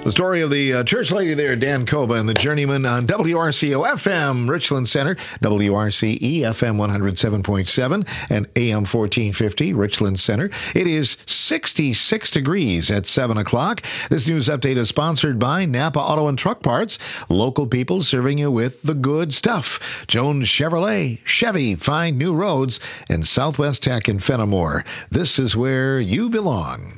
The story of the church lady there, Dan Koba, and the journeyman on WRCO FM, Richland Center, WRCE FM 107.7 and AM 1450, Richland Center. It is 66 degrees at 7 o'clock. This news update is sponsored by Napa Auto and Truck Parts, local people serving you with the good stuff. Jones Chevrolet, Chevy, find new roads, and Southwest Tech in Fenimore. This is where you belong.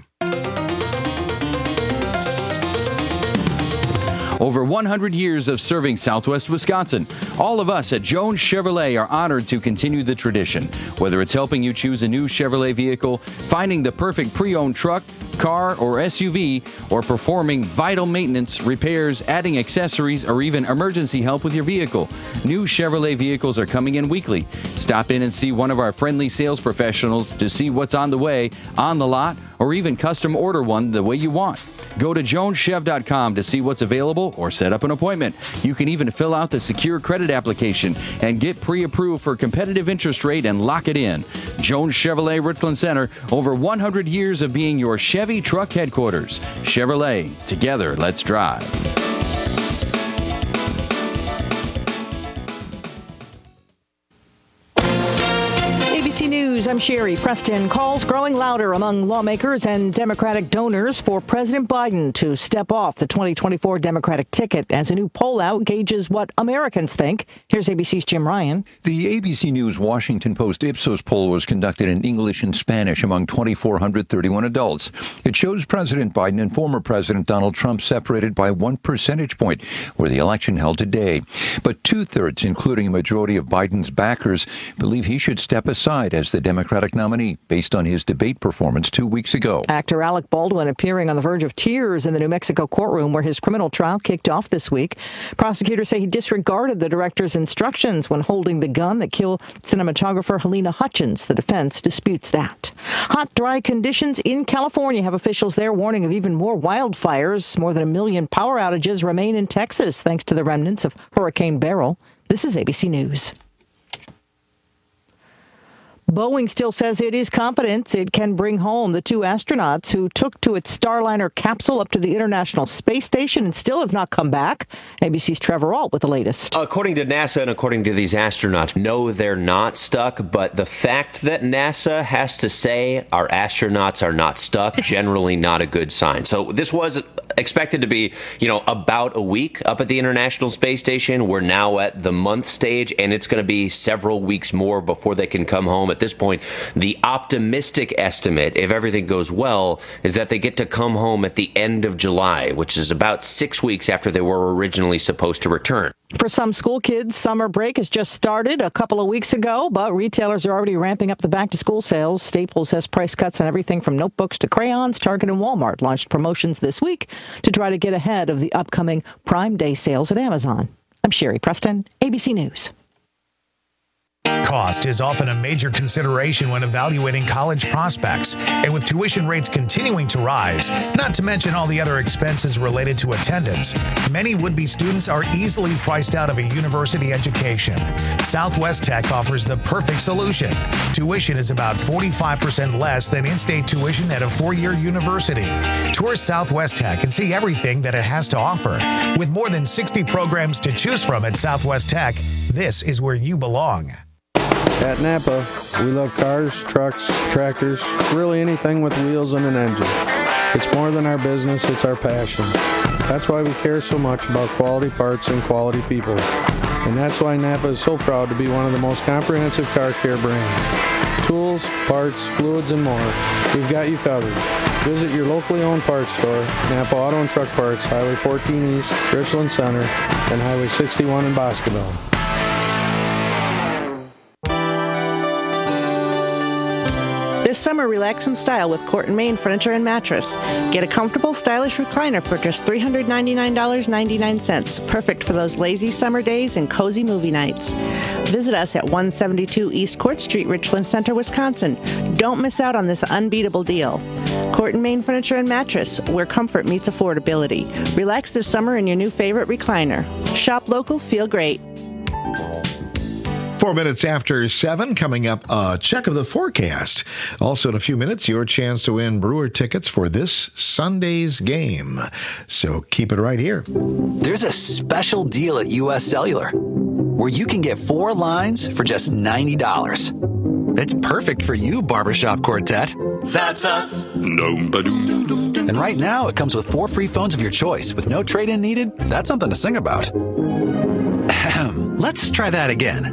Over 100 years of serving Southwest Wisconsin. All of us at Jones Chevrolet are honored to continue the tradition. Whether it's helping you choose a new Chevrolet vehicle, finding the perfect pre-owned truck, car, or SUV, or performing vital maintenance, repairs, adding accessories, or even emergency help with your vehicle, new Chevrolet vehicles are coming in weekly. Stop in and see one of our friendly sales professionals to see what's on the way, on the lot, or even custom order one the way you want. Go to joneschev.com to see what's available or set up an appointment. You can even fill out the secure credit application and get pre-approved for competitive interest rate and lock it in. Jones Chevrolet Richland Center, over 100 years of being your Chevy truck headquarters. Chevrolet, together, let's drive. ABC News, I'm Sherry Preston. Calls growing louder among lawmakers and Democratic donors for President Biden to step off the 2024 Democratic ticket as a new poll out gauges what Americans think. Here's ABC's Jim Ryan. The ABC News Washington Post Ipsos poll was conducted in English and Spanish among 2,431 adults. It shows President Biden and former President Donald Trump separated by 1 percentage point, where the election held today. But two-thirds, including a majority of Biden's backers, believe he should step aside as the Democratic nominee based on his debate performance 2 weeks ago. Actor Alec Baldwin appearing on the verge of tears in the New Mexico courtroom where his criminal trial kicked off this week. Prosecutors say he disregarded the director's instructions when holding the gun that killed cinematographer Helena Hutchins. The defense disputes that. Hot, dry conditions in California have officials there warning of even more wildfires. More than 1 million power outages remain in Texas thanks to the remnants of Hurricane Beryl. This is ABC News. Boeing still says it is confident it can bring home the 2 astronauts who took to its Starliner capsule up to the International Space Station and still have not come back. ABC's Trevor Ault with the latest. According to NASA and according to these astronauts, no, they're not stuck. But the fact that NASA has to say our astronauts are not stuck, generally not a good sign. So this was expected to be, about a week up at the International Space Station. We're now at the month stage, and it's going to be several weeks more before they can come home. At this point, the optimistic estimate, if everything goes well, is that they get to come home at the end of July, which is about 6 weeks after they were originally supposed to return. For some school kids, summer break has just started a couple of weeks ago, but retailers are already ramping up the back-to-school sales. Staples has price cuts on everything from notebooks to crayons. Target and Walmart launched promotions this week to try to get ahead of the upcoming Prime Day sales at Amazon. I'm Sherry Preston, ABC News. Cost is often a major consideration when evaluating college prospects, and with tuition rates continuing to rise, not to mention all the other expenses related to attendance, many would-be students are easily priced out of a university education. Southwest Tech offers the perfect solution. Tuition is about 45% less than in-state tuition at a 4-year university. Tour Southwest Tech and see everything that it has to offer. With more than 60 programs to choose from at Southwest Tech, this is where you belong. At Napa, we love cars, trucks, tractors, really anything with wheels and an engine. It's more than our business, it's our passion. That's why we care so much about quality parts and quality people. And that's why Napa is so proud to be one of the most comprehensive car care brands. Tools, parts, fluids, and more. We've got you covered. Visit your locally owned parts store, Napa Auto and Truck Parts, Highway 14 East, Richland Center, and Highway 61 in Boscoville. This summer, relax in style with Court & Main Furniture and Mattress. Get a comfortable, stylish recliner for just $399.99. Perfect for those lazy summer days and cozy movie nights. Visit us at 172 East Court Street, Richland Center, Wisconsin. Don't miss out on this unbeatable deal. Court & Main Furniture and Mattress, where comfort meets affordability. Relax this summer in your new favorite recliner. Shop local, feel great. 4 minutes after 7, coming up, a check of the forecast. Also, in a few minutes, your chance to win Brewer tickets for this Sunday's game. So keep it right here. There's a special deal at U.S. Cellular where you can get 4 lines for just $90. It's perfect for you, Barbershop Quartet. That's us. And right now, it comes with 4 free phones of your choice with no trade-in needed. That's something to sing about. Let's try that again.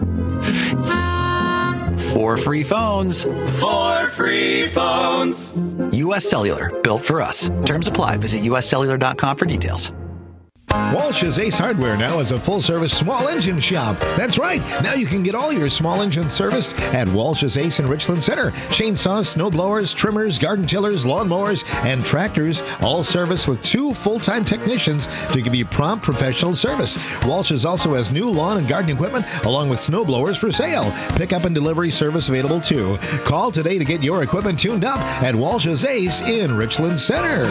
4 free phones. 4 free phones. U.S. Cellular, built for us. Terms apply. Visit uscellular.com for details. Walsh's Ace Hardware now is a full-service small engine shop. That's right. Now you can get all your small engines serviced at Walsh's Ace in Richland Center. Chainsaws, snow blowers, trimmers, garden tillers, lawnmowers, and tractors, all serviced with 2 full-time technicians to give you prompt professional service. Walsh's also has new lawn and garden equipment along with snow blowers for sale. Pickup and delivery service available too. Call today to get your equipment tuned up at Walsh's Ace in Richland Center.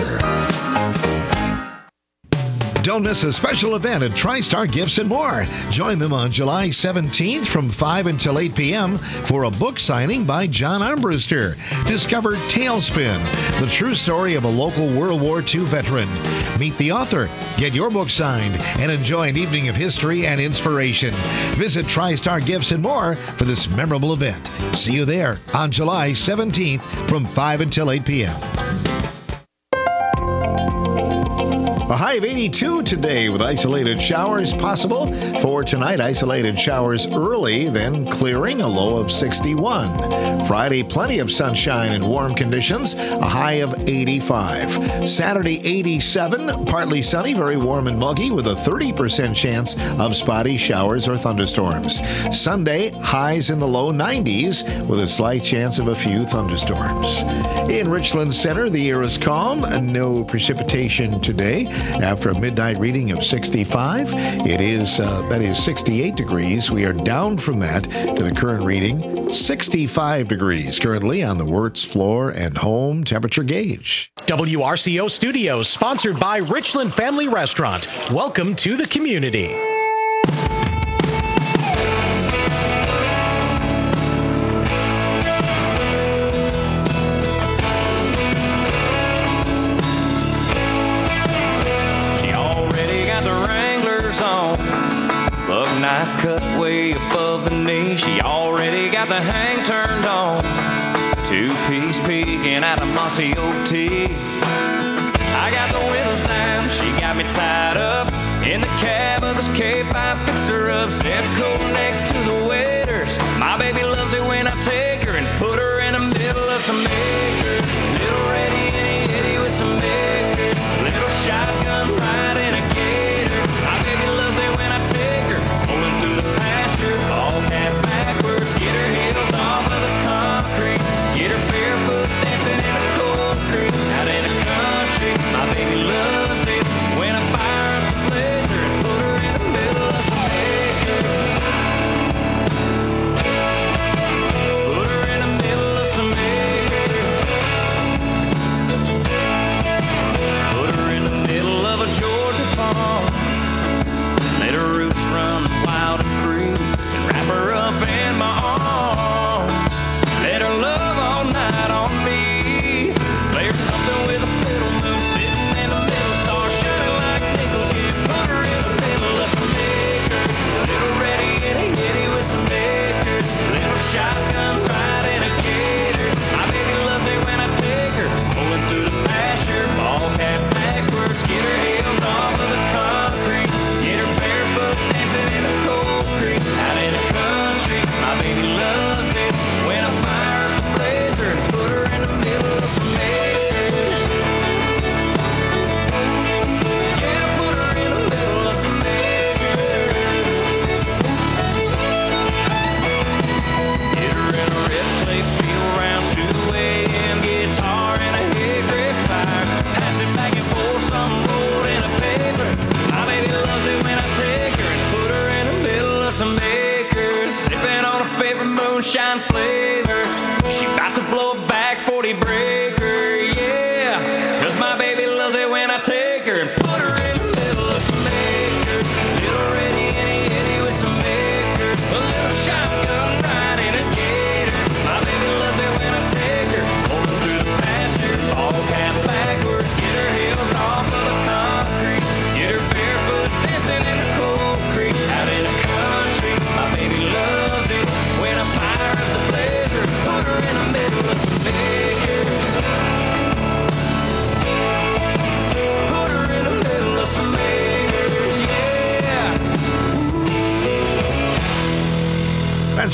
Don't miss a special event at TriStar Gifts and More. Join them on July 17th from 5 until 8 p.m. for a book signing by John Armbruster. Discover Tailspin, the true story of a local World War II veteran. Meet the author, get your book signed, and enjoy an evening of history and inspiration. Visit TriStar Gifts and More for this memorable event. See you there on July 17th from 5 until 8 p.m. A high of 82 today with isolated showers possible. For tonight, isolated showers early, then clearing, a low of 61. Friday, plenty of sunshine and warm conditions, a high of 85. Saturday, 87, partly sunny, very warm and muggy with a 30% chance of spotty showers or thunderstorms. Sunday, highs in the low 90s with a slight chance of a few thunderstorms. In Richland Center, the air is calm, no precipitation today. After a midnight reading of 65, that is 68 degrees. We are down from that to the current reading, 65 degrees currently on the Wirtz floor and home temperature gauge. WRCO Studios, sponsored by Richland Family Restaurant. Welcome to the community. Knife cut way above the knee. She already got the hang turned on. 2-piece peeking out of mossy oak tea. I got the windows down. She got me tied up in the cab of this K5 fixer-up. Set coat next to the waiters. My baby loves it when I take her and put her in the middle of some acres. Little ready and itty with some acres. Little shotgun ride in a gator. My baby loves it when I take her through the pasture, ball cap backwards, get her heels off of the concrete, get her barefoot dancing in a cold creek, out in the country. My baby loves it when I fire up the blazer and put her in the middle of some acres. Put her in the middle of some acres. Put her in the middle of a Georgia farm. Let her roots run wild and free, and wrap her up in my arms. Let her love all night on me. Play her something with a fiddle, moon sitting in the middle, star shining like nickels. Yeah, put her in the middle of some acres. Little ready itty with some acres. Little shotgun ride in a gator. My baby loves it when I take her pulling through the pasture, ball cap backwards, get her heels off of the concrete, get her barefoot dancing in a cold creek, out in the country. My baby loves it when I fire up the blazer and put her in the middle of some acres. Yeah, put her in the middle of some acres. Get her in a red clay field around 2 a.m. Guitar and a hickory fire. Pass it back and forth, some rolled in a paper. My baby loves it when I take her and put her in the middle of some acres. Sipping on a favorite moonshine flavor. She about to blow a back 40 breaker, yeah. Cause my baby loves it when I take her and put her in the middle of some acres. Little ready and itty with some acres. A little shotgun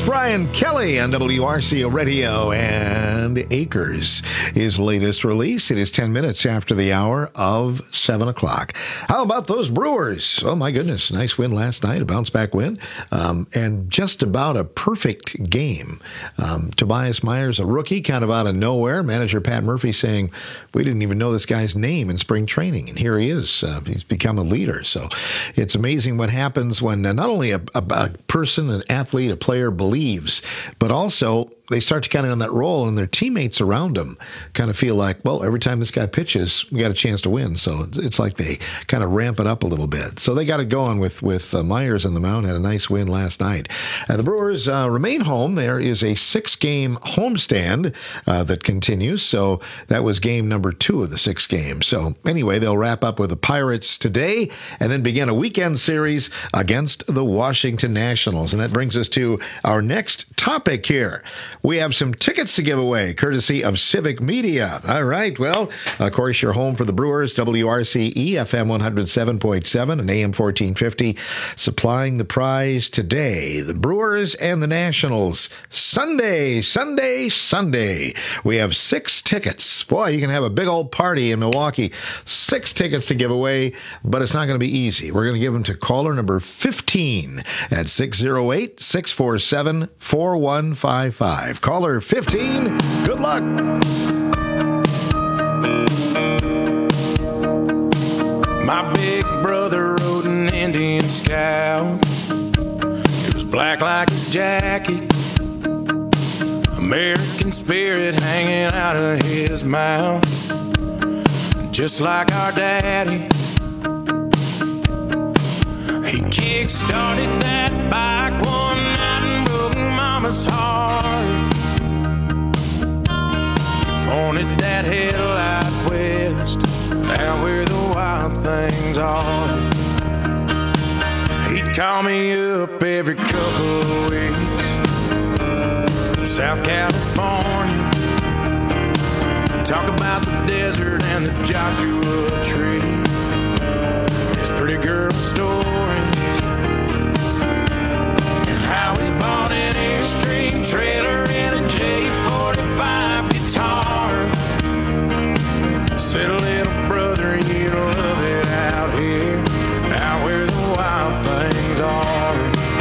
Brian Kelly on WRCO Radio and Acres, his latest release. It is 10 minutes after the hour of 7 o'clock. How about those Brewers? Oh, my goodness. Nice win last night, a bounce-back win, and just about a perfect game. Tobias Myers, a rookie, kind of out of nowhere. Manager Pat Murphy saying, we didn't even know this guy's name in spring training, and here he is. He's become a leader. So it's amazing what happens when not only a person, an athlete, a player believes, but also they start to kind of on that role, and their teammates around them kind of feel like, well, every time this guy pitches, we got a chance to win. So it's like they kind of ramp it up a little bit. So they got it going with Myers on the mound. Had a nice win last night. The Brewers remain home. There is a 6-game homestand that continues. So that was game number 2 of the 6 games. So anyway, they'll wrap up with the Pirates today and then begin a weekend series against the Washington Nationals. And that brings us to our next topic here. We have some tickets to give away, courtesy of Civic Media. All right. Well, of course, you're home for the Brewers, WRCE, FM 107.7 and AM 1450, supplying the prize today. The Brewers and the Nationals. Sunday. We have 6 tickets. Boy, you can have a big old party in Milwaukee. 6 tickets to give away, but it's not going to be easy. We're going to give them to caller number 15 at 608-647-4155. Caller 15, good luck. My big brother rode an Indian Scout. It was black like his jacket, American spirit hanging out of his mouth, just like our daddy. He kick-started that bike one night and broke Mama's heart. He pointed that headlight west, out where the wild things are. He'd call me up every couple of weeks from South California, talk about the desert and the Joshua Tree, his pretty girl stories, and how he bought an Airstream trailer and a J45 guitar. Said, little brother, you love it out here, out where the wild things are.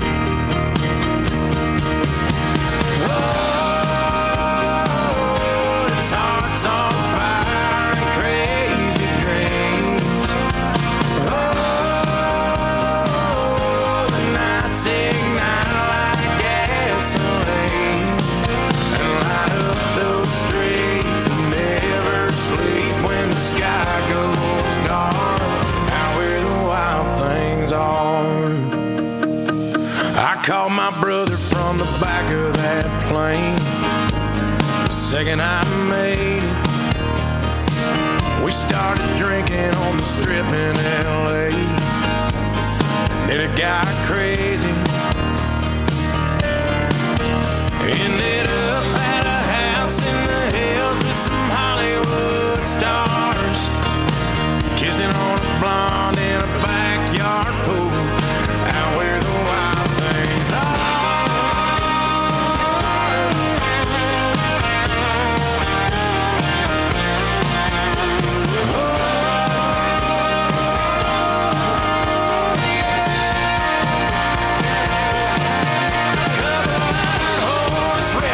Oh, his heart's on fire and crazy dreams. Oh, the nights ignite like gasoline and light up those streets that never sleep when the sky goes dark, out where the wild things are. I called my brother from the back of that plane the second I made it. We started drinking on the strip in LA, and then it got crazy. Ended up at a house in the hills with some Hollywood stars, kissing on a blonde in a backyard pool, out where the wild things are. Couple of horse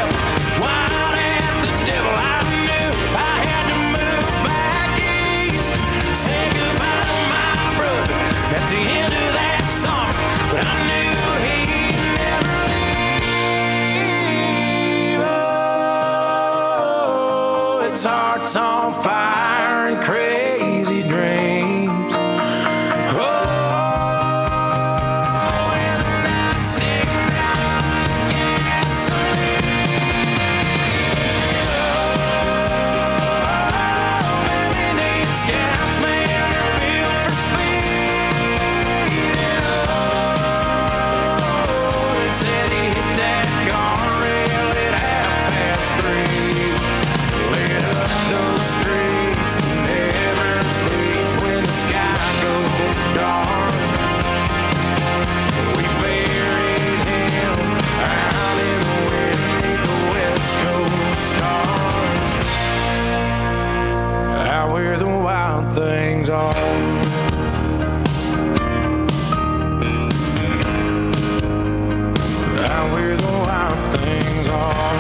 Out where the wild things are.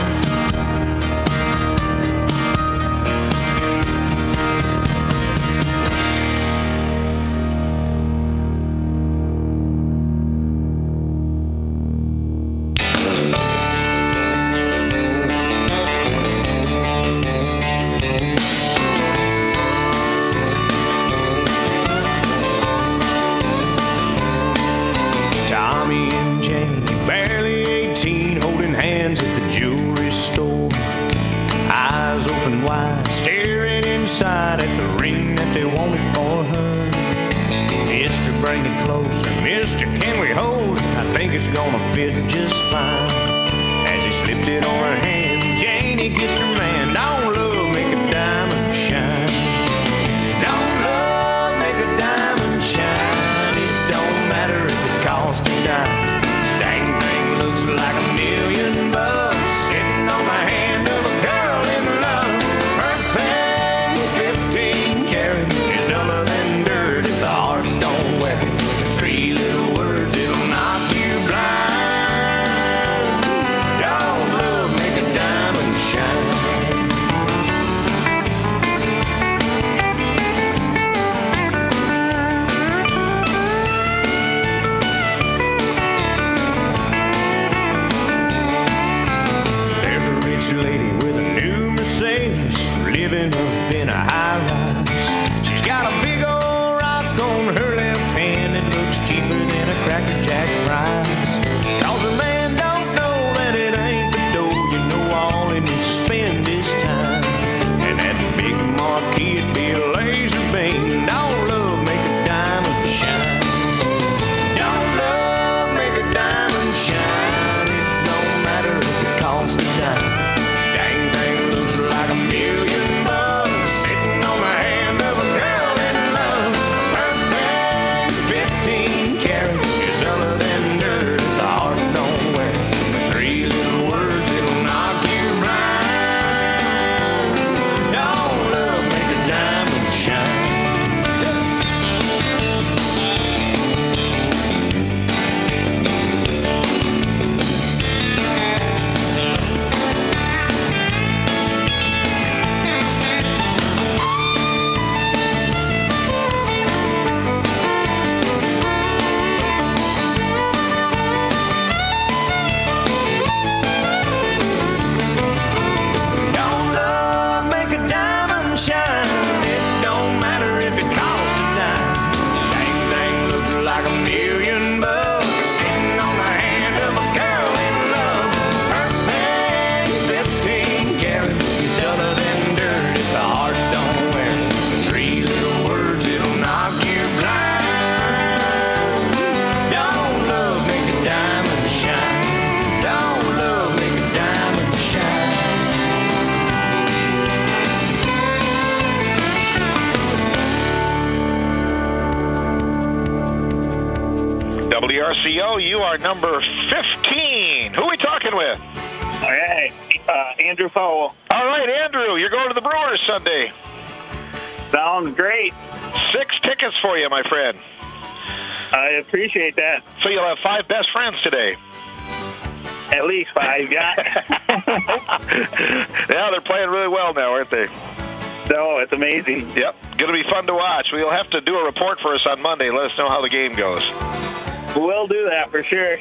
Tommy and Jane, barely 18, holding hands at the jewelry store. Eyes open wide, staring inside at the ring that they wanted for her. Mister, bring it closer. Mister, can we hold it? I think it's gonna fit just fine. As he slipped it on her hand, Janie kissed her man. Don't love make a diamond shine. Don't love make a diamond shine. It don't matter if it costs a dime. Dang thing looks like $1,000,000 sitting on the hand of a girl in love. Her thing, 15 karat, is duller than dirt if the heart don't wear it. 3 little words, it'll knock you blind. Don't love make a diamond shine. There's a rich lady with a new Mercedes, living up in a high rise. She's got a big old rock on her left hand that looks cheaper than a Cracker Jack prize. 'Cause a man don't know that it ain't the dough. You know all he needs to spend his time. And that big marquee, it'd be a laser beam. Don't love make a diamond shine. Don't love make a diamond shine. It don't matter if it costs a dime. Dang thing looks like $1,000,000 sitting on the hand of a girl in love. Her thing, 15 karat, is duller than dirt if the heart don't wear it. 3 little words, it'll knock you blind. Don't love make a diamond shine. Don't love make a diamond shine. It don't matter if it costs a dime. Dang thing looks like $1,000,000 sitting on the hand of a girl in love. Her thing, 15 karat, is duller than dirt if the heart don't wear it. 3 little words, it'll knock you blind. Don't love make a diamond shine. Don't love make a diamond shine. WRCO, you are number 15. Who are we talking with? Hey, Andrew Powell. All right, Andrew, you're going to the Brewers Sunday. Sounds great. 6 tickets for you, my friend. I appreciate that. So you'll have 5 best friends today. At least 5, yeah. Yeah, they're playing really well now, aren't they? No, it's amazing. Yep, going to be fun to watch. We'll have to do a report for us on Monday. Let us know how the game goes. We'll do that for sure.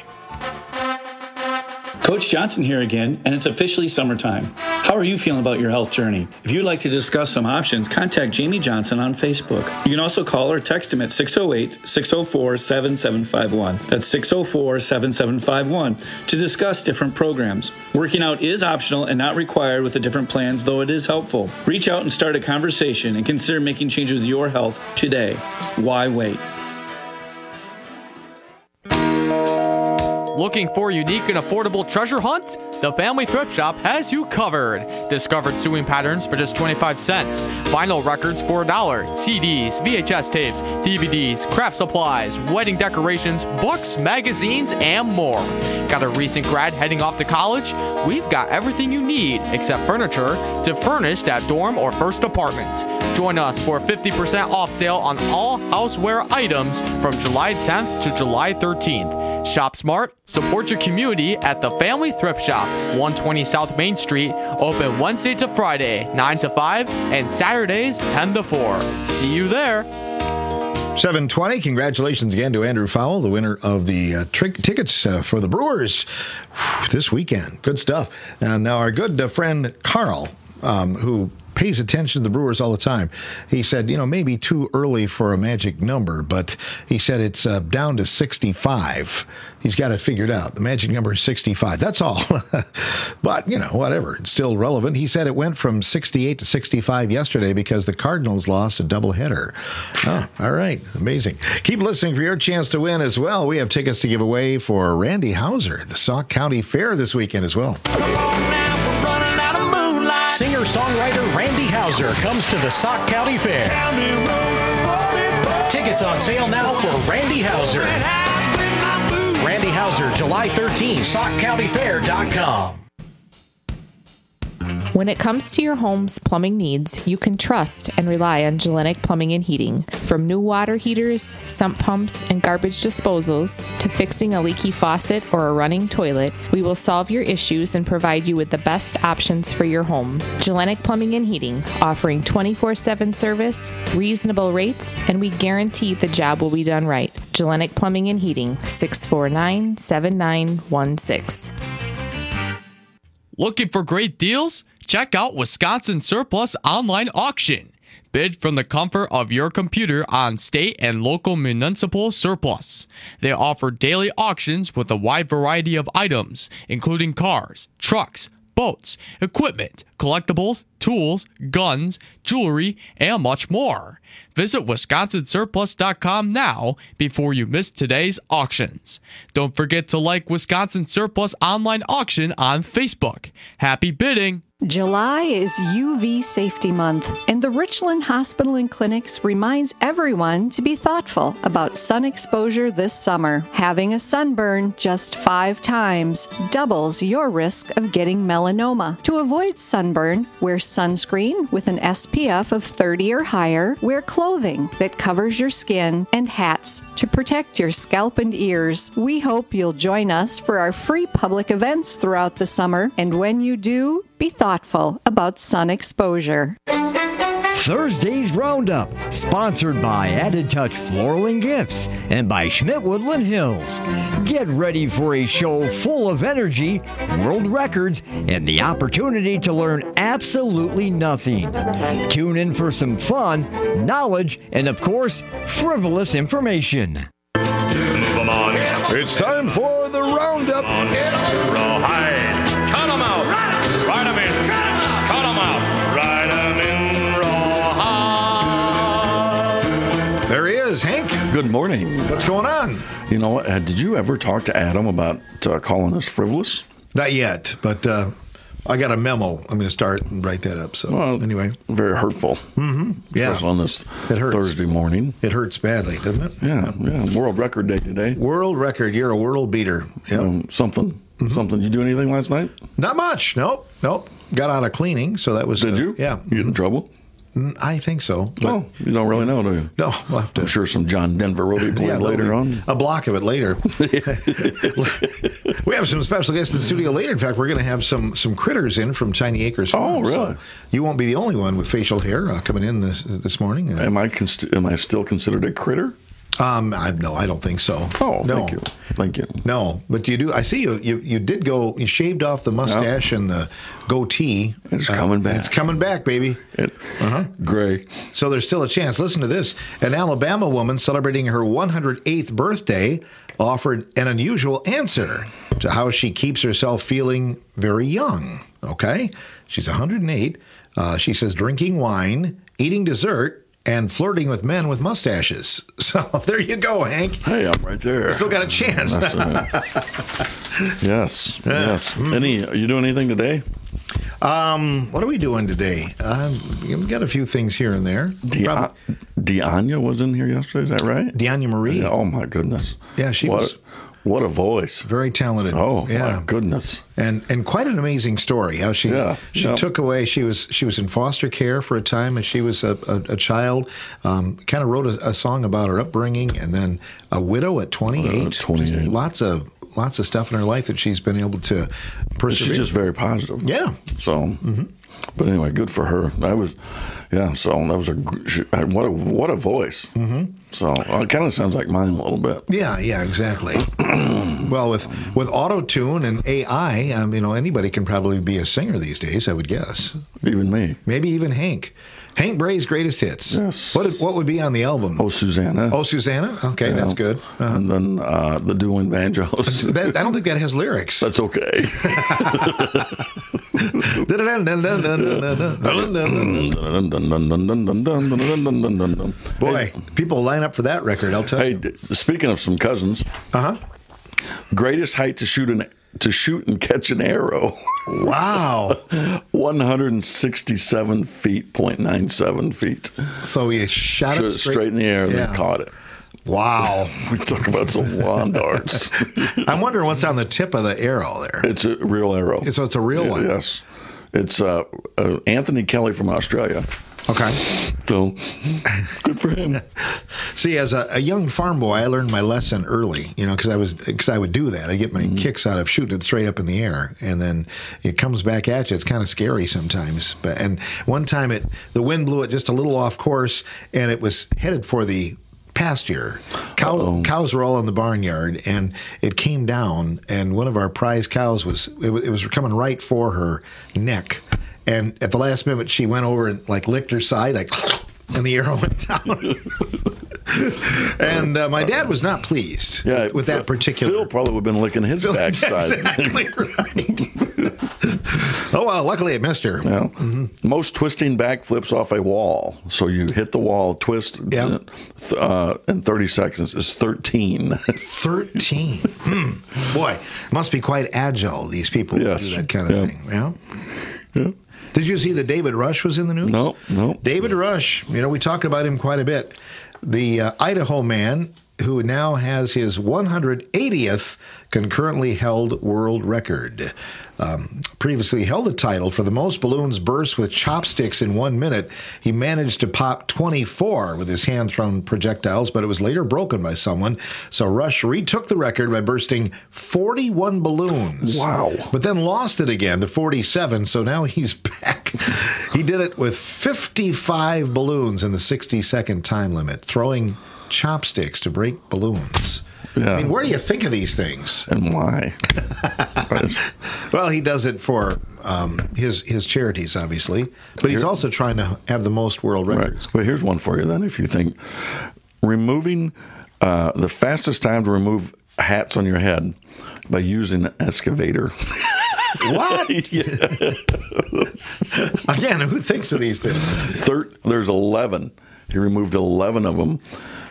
Coach Johnson here again, and it's officially summertime. How are you feeling about your health journey? If you'd like to discuss some options, contact Jamie Johnson on Facebook. You can also call or text him at 608-604-7751. That's 604-7751 to discuss different programs. Working out is optional and not required with the different plans, though it is helpful. Reach out and start a conversation and consider making changes with your health today. Why wait? Looking for a unique and affordable treasure hunt? The Family Thrift Shop has you covered. Discovered sewing patterns for just 25 cents, vinyl records for $1, CDs, VHS tapes, DVDs, craft supplies, wedding decorations, books, magazines, and more. Got a recent grad heading off to college? We've got everything you need except furniture to furnish that dorm or first apartment. Join us for a 50% off sale on all houseware items from July 10th to July 13th. Shop smart, support your community at the Family Thrift Shop, 120 South Main Street, open Wednesday to Friday, 9 to 5, and Saturdays, 10 to 4. See you there. 7:20. Congratulations again to Andrew Fowle, the winner of the tickets for the Brewers this weekend. Good stuff. And now our good friend Carl, who pays attention to the Brewers all the time. He said, maybe too early for a magic number, but he said it's down to 65. He's got it figured out. The magic number is 65. That's all. But, whatever. It's still relevant. He said it went from 68 to 65 yesterday because the Cardinals lost a doubleheader. Oh, all right. Amazing. Keep listening for your chance to win as well. We have tickets to give away for Randy Houser, the Sauk County Fair this weekend as well. Singer-songwriter Randy Houser comes to the Sauk County Fair. Tickets on sale now for Randy Houser. Randy Houser, July 13, SaukCountyFair.com. When it comes to your home's plumbing needs, you can trust and rely on Gellenic Plumbing and Heating. From new water heaters, sump pumps, and garbage disposals, to fixing a leaky faucet or a running toilet, we will solve your issues and provide you with the best options for your home. Gellenic Plumbing and Heating, offering 24/7 service, reasonable rates, and we guarantee the job will be done right. Gellenic Plumbing and Heating, 649-7916. Looking for great deals? Check out Wisconsin Surplus Online Auction. Bid from the comfort of your computer on state and local municipal surplus. They offer daily auctions with a wide variety of items, including cars, trucks, boats, equipment, collectibles, tools, guns, jewelry, and much more. Visit WisconsinSurplus.com now before you miss today's auctions. Don't forget to like Wisconsin Surplus Online Auction on Facebook. Happy bidding! July is UV Safety Month, and the Richland Hospital and Clinics reminds everyone to be thoughtful about sun exposure this summer. Having a sunburn just 5 times doubles your risk of getting melanoma. To avoid sunburn, wear sunscreen with an SPF of 30 or higher, wear clothing that covers your skin, and hats to protect your scalp and ears. We hope you'll join us for our free public events throughout the summer, and when you do, be thoughtful about sun exposure. Thursday's Roundup, sponsored by Added Touch Floral and Gifts and by Schmidt Woodland Hills. Get ready for a show full of energy, world records, and the opportunity to learn absolutely nothing. Tune in for some fun, knowledge, and of course, frivolous information. It's time for the Roundup. Rawhide. Cut 'em out. Ride 'em in. Cut 'em out. Ride 'em in rawhide. There he is, Hank. Good morning. What's going on? You know, did you ever talk to Adam about calling us frivolous? Not yet, but I got a memo. I'm going to start and write that up. So anyway, very hurtful. Mm-hmm. Yeah, especially on this it hurts. Thursday morning. It hurts badly, doesn't it? Yeah. World record day today. World record. You're a world beater. Yep. Something. Did you do anything last night? Not much. Nope. Got out of cleaning, so that was. Did you? Yeah. You get in trouble? I think so. Oh, you don't really know, do you? No, we'll have to. I'm sure some John Denver will be played later on. A block of it later. We have some special guests in the studio later. In fact, we're going to have some critters in from Tiny Acres Farm. Oh, really? So you won't be the only one with facial hair coming in this morning. Am I still considered a critter? No, I don't think so. Oh, no. Thank you. No, but you do. I see you did go. You shaved off the mustache and the goatee. It's coming back. It's coming back, baby. Gray. So there's still a chance. Listen to this. An Alabama woman celebrating her 108th birthday offered an unusual answer to how she keeps herself feeling very young. Okay? She's 108. She says drinking wine, eating dessert, and flirting with men with mustaches. So there you go, Hank. Hey, I'm right there. Still got a chance. Yes. Are you doing anything today? What are we doing today? We've got a few things here and there. Deanya was in here yesterday, is that right? Deanya Marie. Yeah, oh, my goodness. Yeah, she was. What a voice. Very talented. Oh, yeah. my goodness. And quite an amazing story. How she took away, she was in foster care for a time as she was a child. Kind of wrote a song about her upbringing, and then a widow at 28. 28. Lots of stuff in her life that she's been able to persevere. She's just very positive. Yeah. So, but anyway, good for her. What a voice. Mm-hmm. So it kind of sounds like mine a little bit. Yeah, exactly. Well, with auto-tune and AI, anybody can probably be a singer these days, I would guess. Even me. Maybe even Hank. Hank Bray's greatest hits. Yes. What would be on the album? Oh, Susanna. Oh, Susanna? Okay, yeah. That's good. And then the dueling banjos. I don't think that has lyrics. That's okay. Boy, people line up for that record, I'll tell you. Hey, speaking of some cousins. Greatest height to shoot and catch an arrow. Wow. 167 feet, 0.97 feet. So he shot it straight in the air and then caught it. Wow. We talk about some lawn darts. I'm wondering what's on the tip of the arrow there. It's a real arrow. So it's a real one? Yes. It's Anthony Kelly from Australia. Okay. So, good for him. See, as a young farm boy, I learned my lesson early, because I would do that. I get my kicks out of shooting it straight up in the air, and then it comes back at you. It's kind of scary sometimes. And one time the wind blew it just a little off course, and it was headed for the pasture. Cows were all in the barnyard, and it came down, and one of our prize cows was coming right for her neck. And at the last minute, she went over and licked her side, and the arrow went down. And my dad was not pleased with that particular. Phil probably would have been licking his backside. Exactly right. Oh, well, luckily it missed her. Yeah. Mm-hmm. Most twisting backflips off a wall. So you hit the wall, twist, in 30 seconds is 13. 13. Boy, must be quite agile, these people who do that kind of thing. Yeah. Yeah. Did you see that David Rush was in the news? No. David Rush, we talk about him quite a bit. The Idaho man who now has his 180th concurrently held world record. Previously held the title for the most balloons burst with chopsticks in 1 minute. He managed to pop 24 with his hand-thrown projectiles, but it was later broken by someone. So Rush retook the record by bursting 41 balloons. Wow. But then lost it again to 47, so now he's back. He did it with 55 balloons in the 60-second time limit, throwing chopsticks to break balloons. Yeah. I mean, where do you think of these things? And why? Well, he does it for his charities, obviously, but he's also trying to have the most world records. Right. Well, here's one for you then. If you think removing the fastest time to remove hats on your head by using an excavator. What? Yes. Again, who thinks of these things? There's 11. He removed 11 of them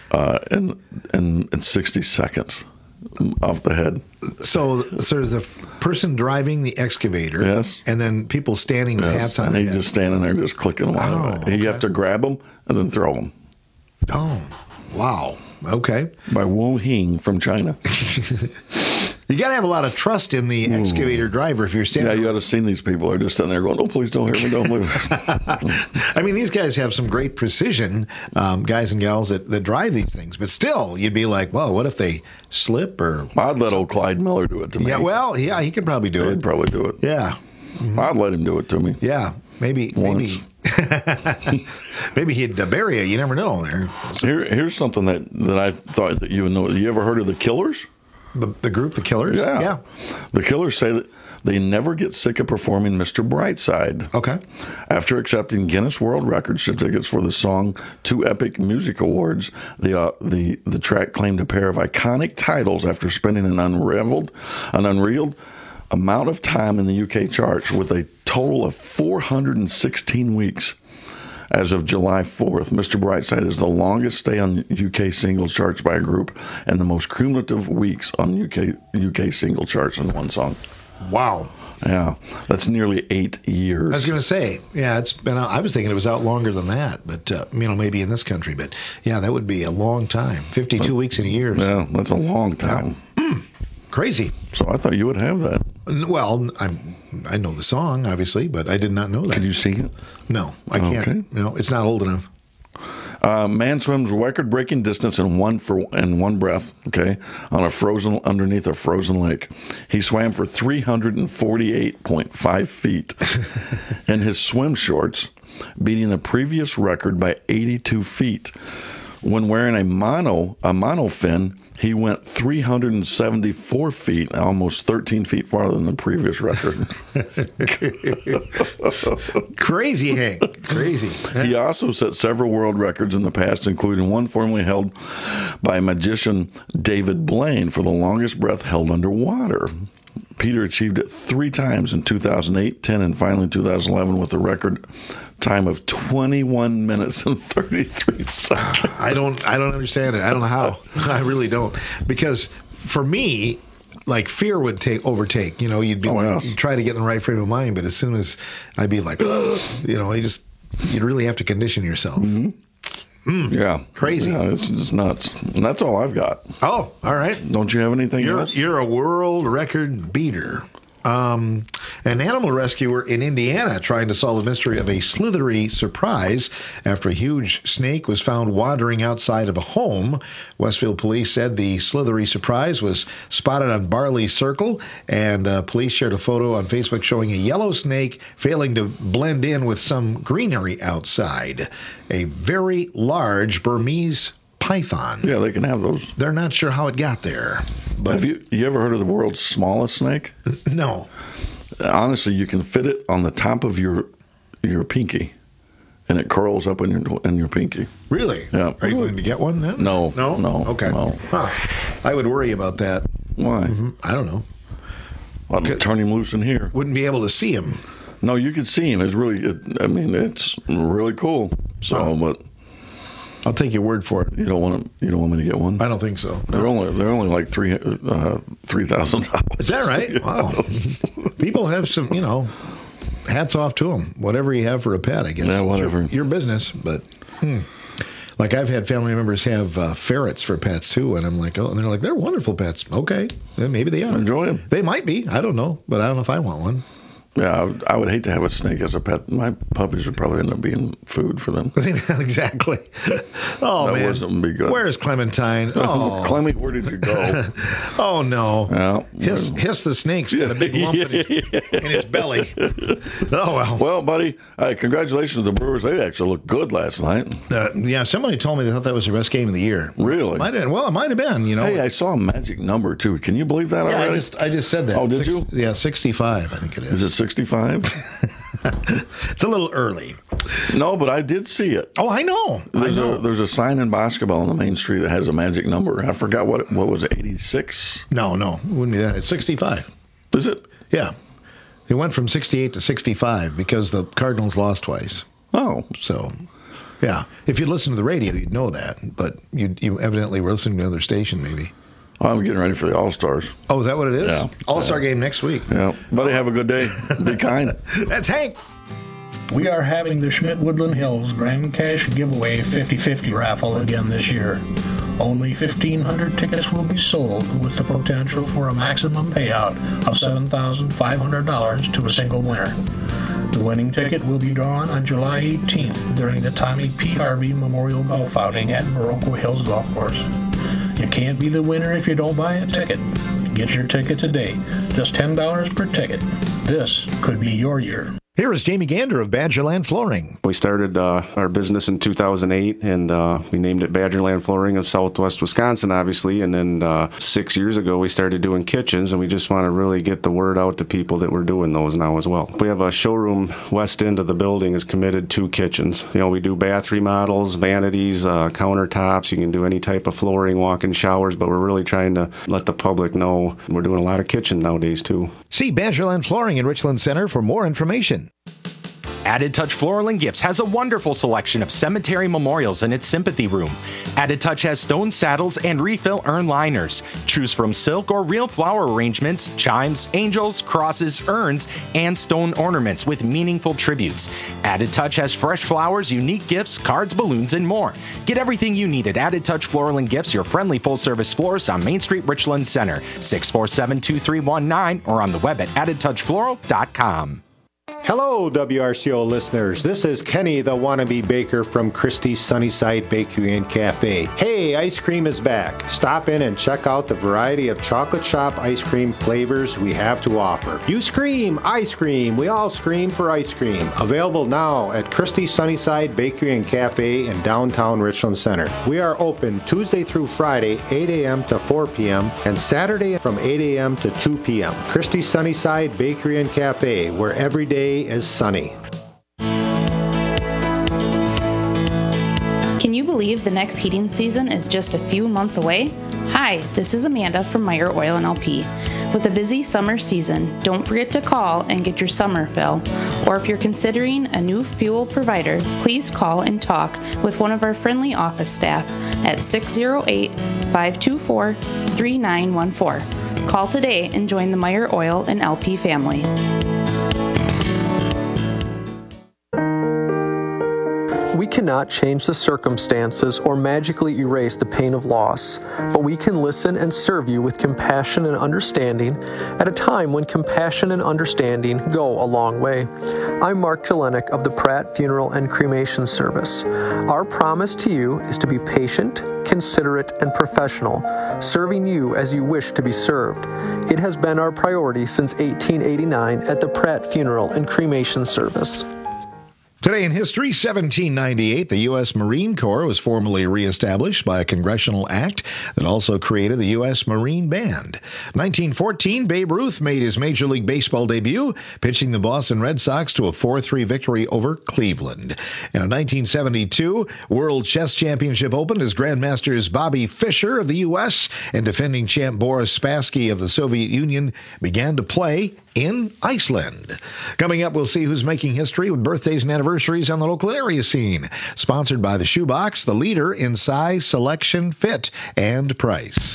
in 60 seconds off the head. So there's a person driving the excavator. Yes. And then people standing with hats on and their he's head. just standing there just clicking them away. Okay. You have to grab them and then throw them. Oh, wow. Okay. By Wu Hing from China. You got to have a lot of trust in the excavator driver if you're standing. Yeah, you ought to have seen these people. They're just sitting there going, "Oh, please don't hurt me, don't move." I mean, these guys have some great precision, guys and gals that drive these things. But still, you'd be like, well, what if they slip or... I'd let old Clyde Miller do it to me. Yeah, well, yeah, he could probably do it. He'd probably do it. Yeah. I'd let him do it to me. Yeah, maybe. Once. Maybe he'd bury you. You never know there. Here's something that I thought that you would know. You ever heard of the Killers? The group, the Killers? Yeah. The Killers say that they never get sick of performing Mr. Brightside. Okay. After accepting Guinness World Records tickets for the song 2 Epic Music Awards, the track claimed a pair of iconic titles after spending an unreal amount of time in the UK charts with a total of 416 weeks. As of July 4th, Mr. Brightside is the longest stay on UK singles charts by a group and the most cumulative weeks on UK single charts in one song. Wow. Yeah, that's nearly 8 years. I was going to say, yeah, it's been out. I was thinking it was out longer than that, but, maybe in this country. But, yeah, that would be a long time. 52 weeks in a year. Yeah, that's a long time. Yeah. Crazy. So I thought you would have that. Well, I know the song, obviously, but I did not know that. Can you sing it? No, I can't. Okay. No, it's not old enough. Man swims record-breaking distance in one breath, okay, underneath a frozen lake. He swam for 348.5 feet in his swim shorts, beating the previous record by 82 feet. When wearing a monofin, he went 374 feet, almost 13 feet farther than the previous record. Crazy, Hank. Crazy. He also set several world records in the past, including one formerly held by magician David Blaine for the longest breath held underwater. Peter achieved it 3 times in 2008, 10, and finally in 2011 with a record time of 21 minutes and 33 seconds. I don't understand it. I don't know how. I really don't. Because for me, like, fear would overtake. You'd be you'd try to get in the right frame of mind, but as soon as I'd be like, you'd really have to condition yourself. Mm-hmm. Yeah. Crazy. Yeah, it's just nuts. And that's all I've got. Oh, all right. Don't you have anything else? You're a world record beater. An animal rescuer in Indiana trying to solve the mystery of a slithery surprise after a huge snake was found wandering outside of a home. Westfield police said the slithery surprise was spotted on Barley Circle, and police shared a photo on Facebook showing a yellow snake failing to blend in with some greenery outside. A very large Burmese python. Yeah, they can have those. They're not sure how it got there. But have you ever heard of the world's smallest snake? No. Honestly, you can fit it on the top of your pinky, and it curls up in your pinky. Really? Yeah. Are you going to get one then? No. Okay. No. Huh. I would worry about that. Why? I don't know. I'll turn him loose in here. Wouldn't be able to see him. No, you could see him. It's it's really cool. So, but I'll take your word for it. You don't want me to get one? I don't think so. They're only like $3,000. Is that right? Wow. People have some, hats off to them. Whatever you have for a pet, I guess. Yeah, whatever. Your business, but like I've had family members have ferrets for pets too, and I'm like, oh, and they're like, they're wonderful pets. Okay, then maybe they are. Enjoy them. They might be. I don't know, but I don't know if I want one. Yeah, I would hate to have a snake as a pet. My puppies would probably end up being food for them. Exactly. Oh, that man. Wouldn't be good. Where's Clementine? Oh. Clemmy, where did you go? Oh, no. Yeah. Hiss the snake's got a big lump in his belly. Oh, well. Well, buddy, congratulations to the Brewers. They actually looked good last night. Yeah, somebody told me they thought that was the best game of the year. Really? Well, it might have been, Hey, I saw a magic number, too. Can you believe that already? I just said that. Oh, did you? Yeah, 65, I think it is. Is it 65? It's a little early. No, but I did see it. Oh, I know. There's a sign in basketball on the main street that has a magic number. I forgot what was it, 86? No, it wouldn't be that. It's 65. Is it? Yeah. It went from 68 to 65 because the Cardinals lost twice. Oh. So, yeah. If you listen to the radio, you'd know that. But you evidently were listening to another station, maybe. I'm getting ready for the All-Stars. Oh, is that what it is? Yeah. All-Star game next week. Yeah. Buddy, have a good day. Be kind. That's Hank. We are having the Schmidt Woodland Hills Grand Cash Giveaway 50-50 raffle again this year. Only 1,500 tickets will be sold with the potential for a maximum payout of $7,500 to a single winner. The winning ticket will be drawn on July 18th during the Tommy P. Harvey Memorial Golf Outing at Baroque Hills Golf Course. You can't be the winner if you don't buy a ticket. Get your ticket today. Just $10 per ticket. This could be your year. Here is Jamie Gander of Badgerland Flooring. We started our business in 2008, and we named it Badgerland Flooring of Southwest Wisconsin, obviously. And then 6 years ago, we started doing kitchens, and we just want to really get the word out to people that we're doing those now as well. We have a showroom west end of the building is committed to kitchens. We do bath remodels, vanities, countertops. You can do any type of flooring, walk-in showers, but we're really trying to let the public know we're doing a lot of kitchen nowadays, too. See Badgerland Flooring in Richland Center for more information. Added Touch Floral and Gifts has a wonderful selection of cemetery memorials in its sympathy room. Added Touch has stone saddles and refill urn liners. Choose from silk or real flower arrangements, chimes, angels, crosses, urns, and stone ornaments with meaningful tributes. Added Touch has fresh flowers, unique gifts, cards, balloons, and more. Get everything you need at Added Touch Floral and Gifts, your friendly full-service florist on Main Street, Richland Center, 647-2319, or on the web at addedtouchfloral.com. Hello, WRCO listeners. This is Kenny, the wannabe baker from Christie's Sunnyside Bakery and Cafe. Hey, ice cream is back. Stop in and check out the variety of chocolate shop ice cream flavors we have to offer. You scream, ice cream. We all scream for ice cream. Available now at Christie's Sunnyside Bakery and Cafe in downtown Richland Center. We are open Tuesday through Friday, 8 a.m. to 4 p.m. and Saturday from 8 a.m. to 2 p.m. Christie's Sunnyside Bakery and Cafe, where every day is sunny. Can you believe the next heating season is just a few months away? Hi, this is Amanda from Meyer Oil and LP. With a busy summer season, don't forget to call and get your summer fill. Or if you're considering a new fuel provider, please call and talk with one of our friendly office staff at 608-524-3914. Call today and join the Meyer Oil and LP family. We cannot change the circumstances or magically erase the pain of loss, but we can listen and serve you with compassion and understanding at a time when compassion and understanding go a long way. I'm Mark Jelinek of the Pratt Funeral and Cremation Service. Our promise to you is to be patient, considerate, and professional, serving you as you wish to be served. It has been our priority since 1889 at the Pratt Funeral and Cremation Service. Today in history, 1798, the U.S. Marine Corps was formally reestablished by a congressional act that also created the U.S. Marine Band. 1914, Babe Ruth made his Major League Baseball debut, pitching the Boston Red Sox to a 4-3 victory over Cleveland. And in 1972, World Chess Championship opened as Grandmasters Bobby Fischer of the U.S. and defending champ Boris Spassky of the Soviet Union began to play in Iceland. Coming up, we'll see who's making history with birthdays and anniversaries on the local area scene. Sponsored by the Shoebox, the leader in size, selection, fit, and price.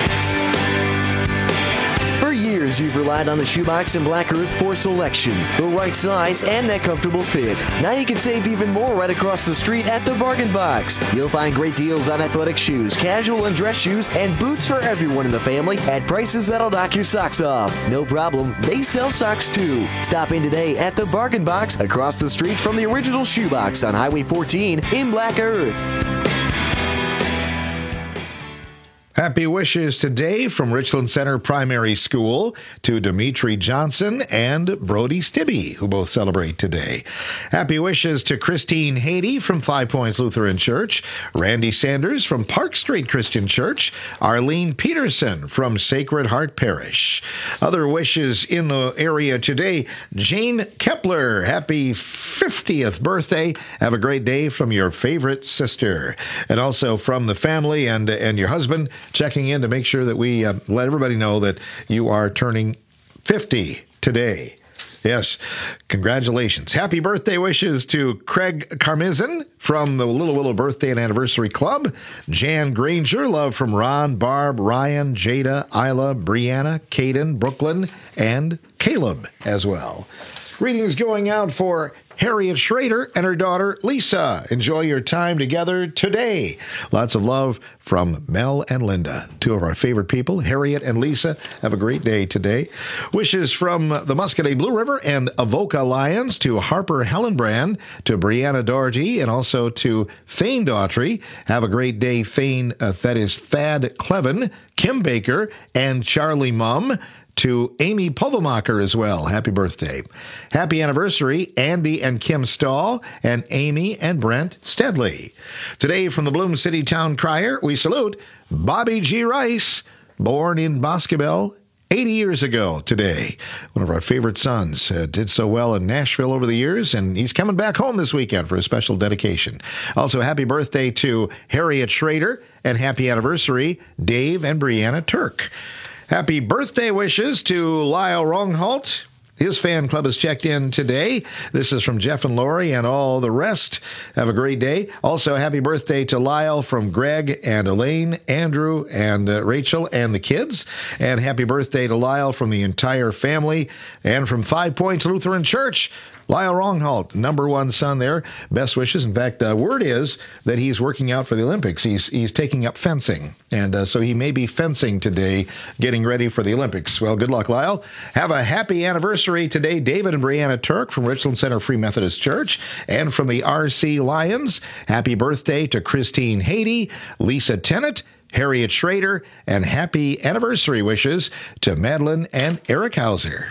For years, you've relied on the Shoebox and Black Earth for selection, the right size, and that comfortable fit. Now you can save even more right across the street at the Bargain Box. You'll find great deals on athletic shoes, casual and dress shoes, and boots for everyone in the family at prices that'll knock your socks off. No problem, they sell socks too. Stop in today at the Bargain Box across the street from the original Shoebox on Highway 14 in Black Earth. Happy wishes today from Richland Center Primary School to Dimitri Johnson and Brody Stibbe, who both celebrate today. Happy wishes to Christine Haiti from 5 Points Lutheran Church, Randy Sanders from Park Street Christian Church, Arlene Peterson from Sacred Heart Parish. Other wishes in the area today, Jane Kepler, happy 50th birthday. Have a great day from your favorite sister. And also from the family and your husband, checking in to make sure that we let everybody know that you are turning 50 today. Yes, congratulations. Happy birthday wishes to Craig Carmizan from the Little Willow Birthday and Anniversary Club, Jan Granger, love from Ron, Barb, Ryan, Jada, Isla, Brianna, Caden, Brooklyn, and Caleb as well. Greetings going out for Harriet Schrader and her daughter, Lisa. Enjoy your time together today. Lots of love from Mel and Linda, two of our favorite people, Harriet and Lisa. Have a great day today. Wishes from the Muscadet Blue River and Avoca Lions to Harper Hellenbrand, to Brianna Doherty, and also to Thane Daughtry. Have a great day, Thane. That is Thad Clevin, Kim Baker, and Charlie Mum. To Amy Pulvermacher as well. Happy birthday. Happy anniversary, Andy and Kim Stahl, and Amy and Brent Stedley. Today from the Bloom City Town Crier, we salute Bobby G. Rice, born in Boscobel 80 years ago today. One of our favorite sons. Did so well in Nashville over the years, and he's coming back home this weekend for a special dedication. Also, happy birthday to Harriet Schrader, and happy anniversary, Dave and Brianna Turk. Happy birthday wishes to Lyle Ronghalt His fan club has checked in today. This is from Jeff and Lori and all the rest. Have a great day. Also, happy birthday to Lyle from Greg and Elaine, Andrew and Rachel and the kids. And happy birthday to Lyle from the entire family and from 5 Points Lutheran Church. Lyle Ronghalt, number one son there. Best wishes. In fact, word is that he's working out for the Olympics. He's taking up fencing. And so he may be fencing today, getting ready for the Olympics. Well, good luck, Lyle. Have a happy anniversary today, David and Brianna Turk from Richland Center Free Methodist Church and from the RC Lions. Happy birthday to Christine Haiti, Lisa Tennant, Harriet Schrader, and happy anniversary wishes to Madeline and Eric Hauser.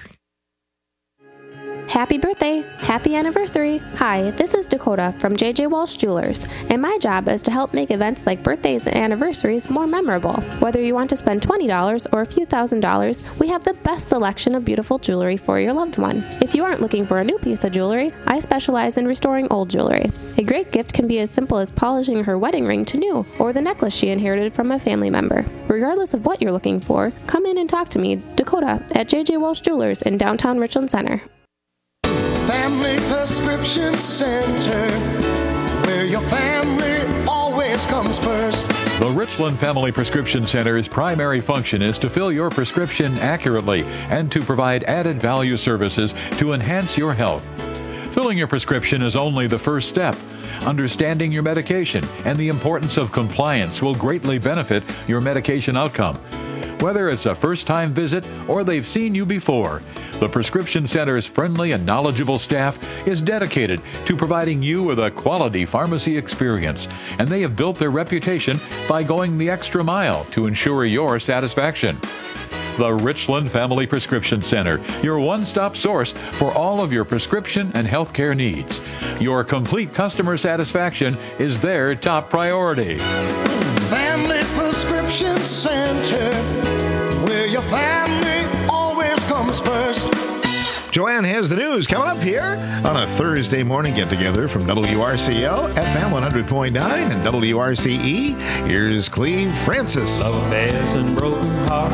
Happy birthday! Happy anniversary! Hi, this is Dakota from JJ Walsh Jewelers, and my job is to help make events like birthdays and anniversaries more memorable. Whether you want to spend $20 or a few $1,000s, we have the best selection of beautiful jewelry for your loved one. If you aren't looking for a new piece of jewelry, I specialize in restoring old jewelry. A great gift can be as simple as polishing her wedding ring to new, or the necklace she inherited from a family member. Regardless of what you're looking for, come in and talk to me, Dakota, at JJ Walsh Jewelers in downtown Richland Center. Family Prescription Center, where your family always comes first. The Richland Family Prescription Center's primary function is to fill your prescription accurately and to provide added value services to enhance your health. Filling your prescription is only the first step. Understanding your medication and the importance of compliance will greatly benefit your medication outcome. Whether it's a first-time visit or they've seen you before, the Prescription Center's friendly and knowledgeable staff is dedicated to providing you with a quality pharmacy experience, and they have built their reputation by going the extra mile to ensure your satisfaction. The Richland Family Prescription Center, your one-stop source for all of your prescription and healthcare needs. Your complete customer satisfaction is their top priority. Family Prescription Center, where your family always comes first. Joanne has the news coming up here on a Thursday morning get-together from WRCL, FM 100.9 and WRCE. Here's Cleve Francis. Love affairs and broken hearts.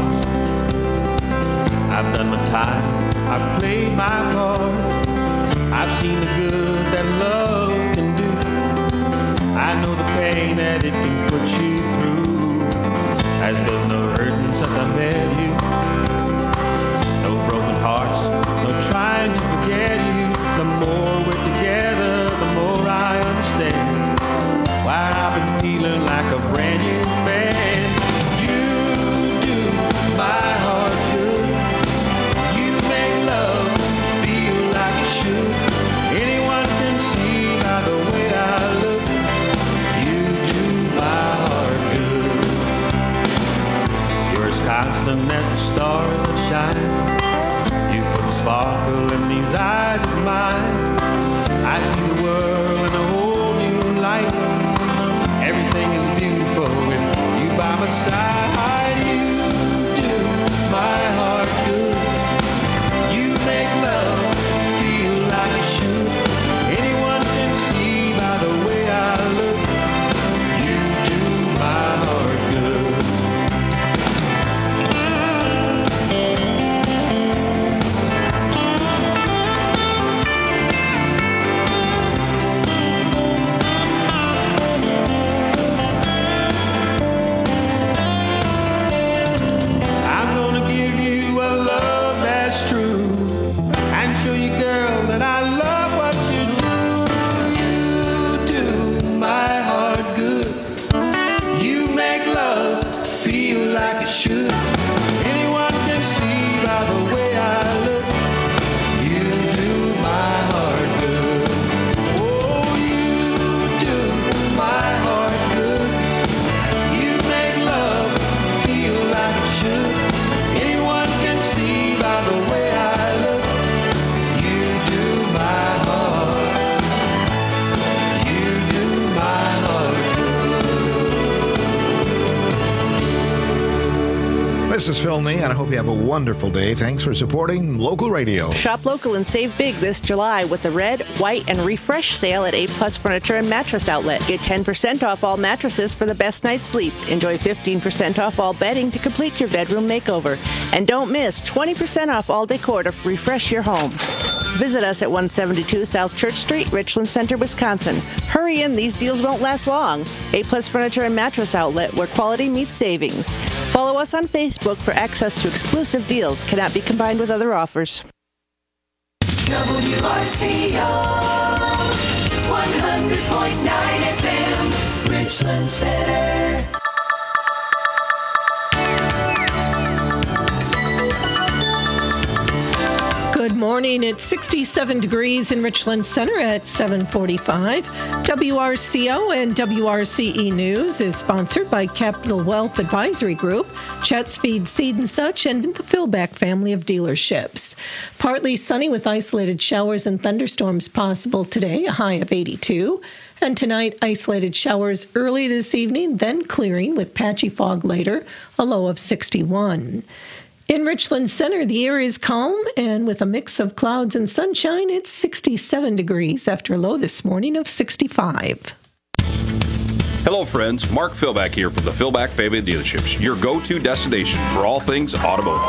I've done my time, I've played my part. I've seen the good that love can do. I know the pain that it can put you through. Has been no hurting since I met you. No broken hearts, no trying to forget you. The more we're together, the more I understand why I've been feeling like a brand new man. You do my heart good. You make love feel like it should. Anyone can see by the way I look. You do my heart good. You're as constant as the stars that shine. You put a sparkle in these eyes of mine. I see the world in a whole new light. Everything is beautiful with you by my side. You do my heart good. You make love feel like it should. Anyone can see by the way I look. You do my heart good. I'm gonna give you a love that's true and show you, girl, that I love what you do. You do my heart good. You make love feel like it should. Anyone can see by the way I look. You do my heart good. Oh, you do my heart good. You make love feel like it should. Anyone can see by the way I look. You do my heart. You do my heart good. This is Phil Nee, and I hope you have a wonderful day. Thanks for supporting local radio. Shop local and save big this July with the Red, White, and Refresh sale at A Plus Furniture and Mattress Outlet. Get 10% off all mattresses for the best night's sleep. Enjoy 15% off all bedding to complete your bedroom makeover. And don't miss 20% off all decor to refresh your home. Visit us at 172 South Church Street, Richland Center, Wisconsin. Hurry in, these deals won't last long. A Plus Furniture and Mattress Outlet, where quality meets savings. Follow us on Facebook for access to exclusive deals. Cannot be combined with other offers. WRCO 100.9 FM, Richland Center. Good morning. It's 67 degrees in Richland Center at 7:45. WRCO and WRCE News is sponsored by Capital Wealth Advisory Group, Chet's Feed, Seed and Such, and the Philback family of dealerships. Partly sunny with isolated showers and thunderstorms possible today, a high of 82. And tonight, isolated showers early this evening, then clearing with patchy fog later, a low of 61. In Richland Center, the air is calm, and with a mix of clouds and sunshine, it's 67 degrees after a low this morning of 65. Hello, friends. Mark Philback here from the Philback Family Dealerships, your go-to destination for all things automotive.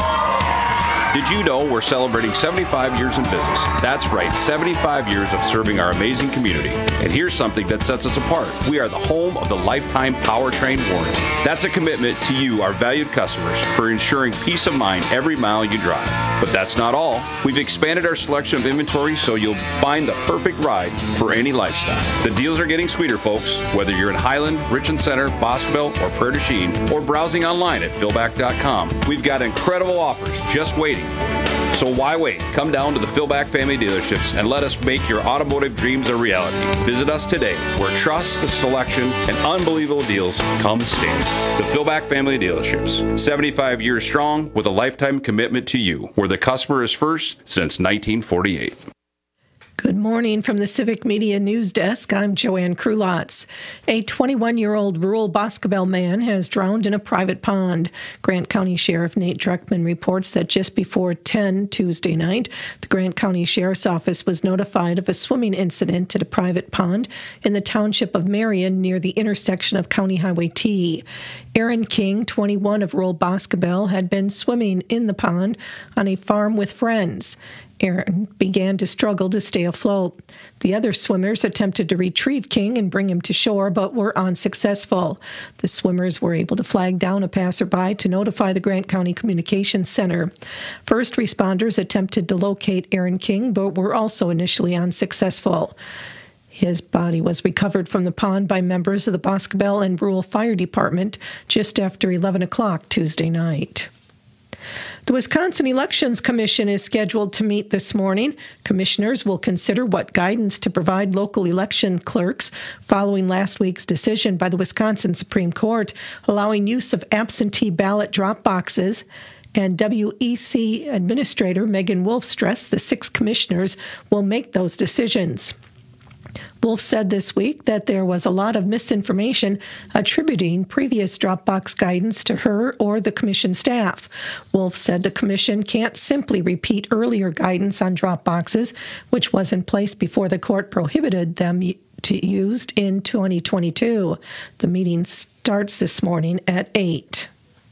Did you know we're celebrating 75 years in business? That's right, 75 years of serving our amazing community. And here's something that sets us apart. We are the home of the lifetime powertrain warranty. That's a commitment to you, our valued customers, for ensuring peace of mind every mile you drive. But that's not all. We've expanded our selection of inventory so you'll find the perfect ride for any lifestyle. The deals are getting sweeter, folks. Whether you're in Highland, Richland Center, Boscoville, or Prairie du Chien, or browsing online at philback.com, we've got incredible offers just waiting for you. So why wait? Come down to the Philback Family Dealerships and let us make your automotive dreams a reality. Visit us today, where trust, selection, and unbelievable deals come standard. The Philback Family Dealerships, 75 years strong with a lifetime commitment to you, where the customer is first since 1948. Good morning from the Civic Media News Desk. I'm Joanne Krulotz. A 21-year-old rural Boscoville man has drowned in a private pond. Grant County Sheriff Nate Dreckman reports that just before 10 Tuesday night, the Grant County Sheriff's Office was notified of a swimming incident at a private pond in the township of Marion near the intersection of County Highway T. Aaron King, 21, of rural Boscoville, had been swimming in the pond on a farm with friends. Aaron began to struggle to stay afloat. The other swimmers attempted to retrieve King and bring him to shore, but were unsuccessful. The swimmers were able to flag down a passerby to notify the Grant County Communications Center. First responders attempted to locate Aaron King, but were also initially unsuccessful. His body was recovered from the pond by members of the Boscoville and Rural Fire Department just after 11 o'clock Tuesday night. The Wisconsin Elections Commission is scheduled to meet this morning. Commissioners will consider what guidance to provide local election clerks following last week's decision by the Wisconsin Supreme Court allowing use of absentee ballot drop boxes. And WEC Administrator Megan Wolf stressed the 6 commissioners will make those decisions. Wolf said this week that there was a lot of misinformation attributing previous Dropbox guidance to her or the commission staff. Wolf said the commission can't simply repeat earlier guidance on Dropboxes, which was in place before the court prohibited them to used in 2022. The meeting starts this morning at 8.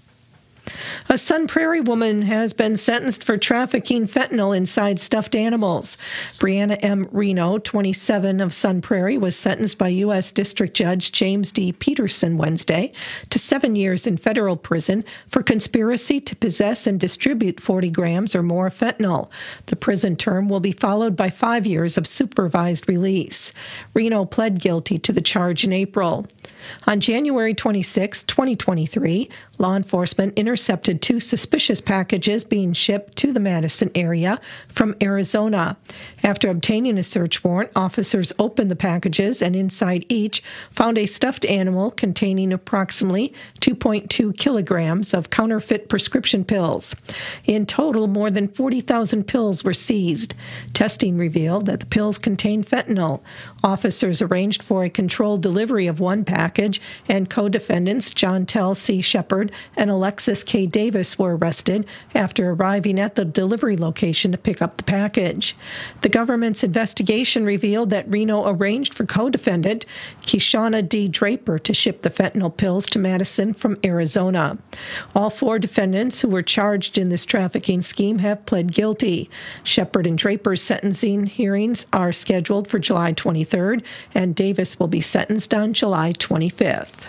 A Sun Prairie woman has been sentenced for trafficking fentanyl inside stuffed animals. Brianna M. Reno, 27, of Sun Prairie, was sentenced by U.S. District Judge James D. Peterson Wednesday to 7 years in federal prison for conspiracy to possess and distribute 40 grams or more of fentanyl. The prison term will be followed by 5 years of supervised release. Reno pled guilty to the charge in April. On January 26, 2023, law enforcement intercepted 2 suspicious packages being shipped to the Madison area from Arizona. After obtaining a search warrant, officers opened the packages and inside each found a stuffed animal containing approximately 2.2 kilograms of counterfeit prescription pills. In total, more than 40,000 pills were seized. Testing revealed that the pills contained fentanyl. Officers arranged for a controlled delivery of 1 pack package, and co-defendants John-Tel C. Shepard and Alexis K. Davis were arrested after arriving at the delivery location to pick up the package. The government's investigation revealed that Reno arranged for co-defendant Kishana D. Draper to ship the fentanyl pills to Madison from Arizona. All 4 defendants who were charged in this trafficking scheme have pled guilty. Shepard and Draper's sentencing hearings are scheduled for July 23rd, and Davis will be sentenced on July 25th.